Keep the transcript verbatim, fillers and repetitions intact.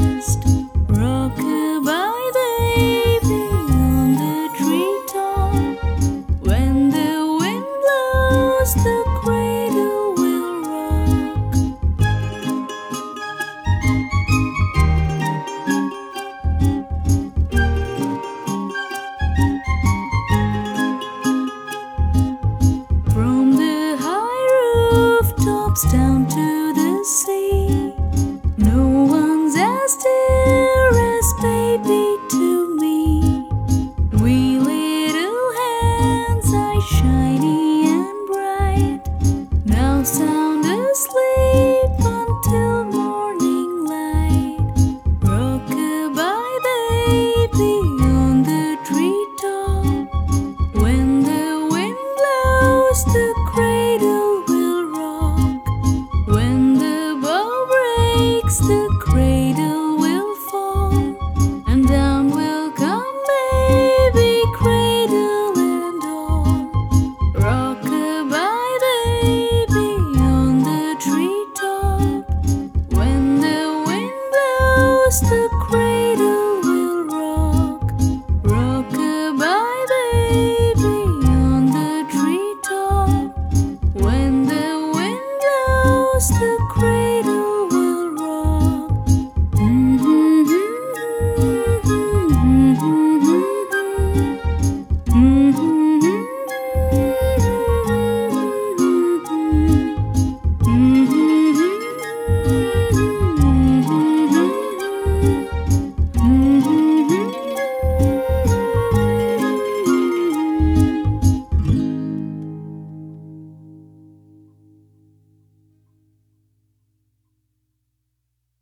rest. Rock-a-bye, baby, on the treetop. When the wind blows, the cradle will rock. From the high rooftops down to the sea, no one's as dear as baby to me. Wee little hands are shiny and bright, now sound asleep until morning light. Rock-a-bye, baby, on the treetop. When the wind blows, the cradle will rock. When the bow breaks, the cradle will fall, and down will come baby, cradle and all. Rock-a-bye, baby, on the treetop. When the wind blows, the cradle